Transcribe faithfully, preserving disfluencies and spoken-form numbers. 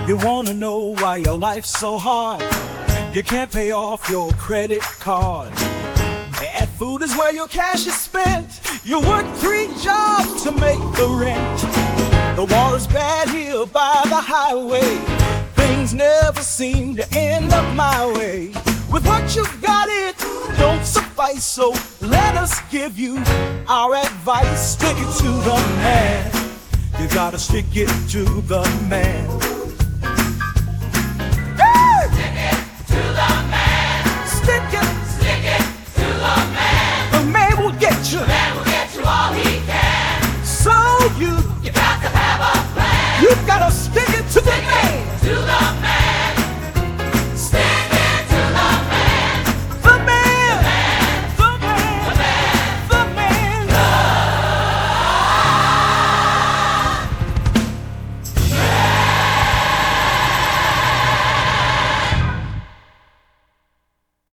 You wanna know why your life's so hard? You can't pay off your credit card. Bad food is where your cash is spent. You work three jobs to make the rent. The water's bad here by the highway. Things never seem to end up my way. With what you got, it don't suffice. So let us give you our advice. Stick it to the man. You gotta stick it to the man.